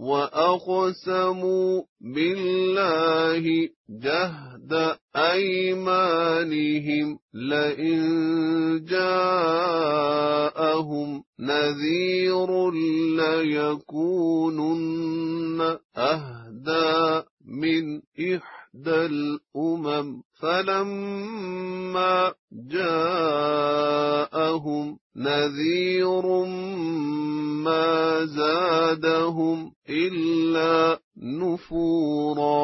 وأقسموا بالله جهد أيمانهم لئن جاءهم نذير ليكونن أهدى من إحدى الأمم فلما جاءهم نذير ما زادهم إلا نفورا.